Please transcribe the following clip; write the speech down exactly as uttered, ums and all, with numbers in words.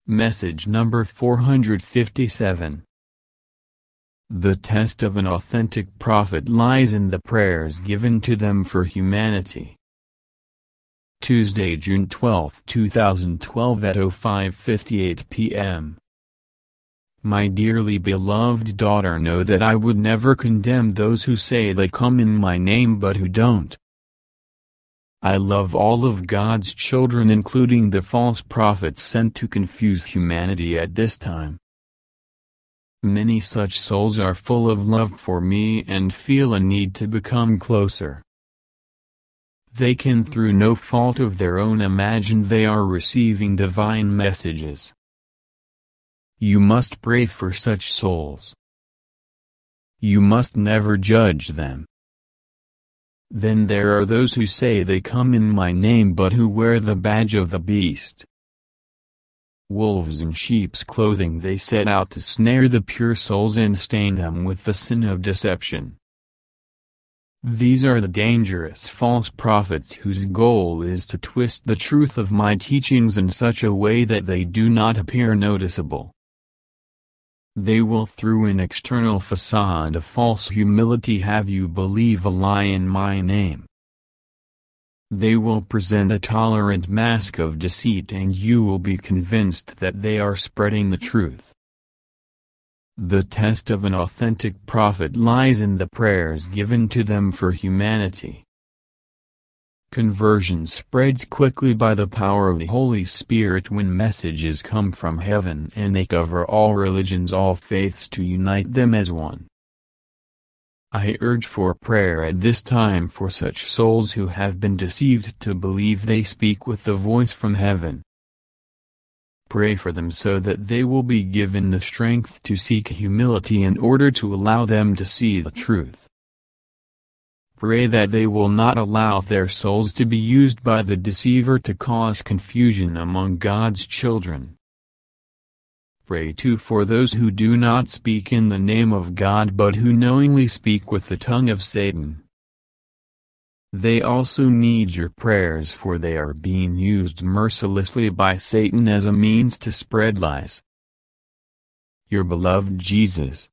Message number four hundred fifty-seven. The test of an authentic prophet lies in the prayers given to them for humanity. Tuesday, June twelfth, two thousand twelve at oh five fifty-eight p m My dearly beloved daughter, know that I would never condemn those who say they come in my name but who don't. I love all of God's children, including the false prophets sent to confuse humanity at this time. Many such souls are full of love for me and feel a need to become closer. They can, through no fault of their own, imagine they are receiving divine messages. You must pray for such souls. You must never judge them. Then there are those who say they come in my name but who wear the badge of the beast. Wolves in sheep's clothing, they set out to snare the pure souls and stain them with the sin of deception. These are the dangerous false prophets whose goal is to twist the truth of my teachings in such a way that they do not appear noticeable. They will, through an external facade of false humility, have you believe a lie in my name. They will present a tolerant mask of deceit and you will be convinced that they are spreading the truth. The test of an authentic prophet lies in the prayers given to them for humanity. Conversion spreads quickly by the power of the Holy Spirit when messages come from heaven, and they cover all religions, all faiths, to unite them as one. I urge for prayer at this time for such souls who have been deceived to believe they speak with the voice from heaven. Pray for them so that they will be given the strength to seek humility in order to allow them to see the truth. Pray that they will not allow their souls to be used by the deceiver to cause confusion among God's children. Pray too for those who do not speak in the name of God but who knowingly speak with the tongue of Satan. They also need your prayers, for they are being used mercilessly by Satan as a means to spread lies. Your beloved Jesus,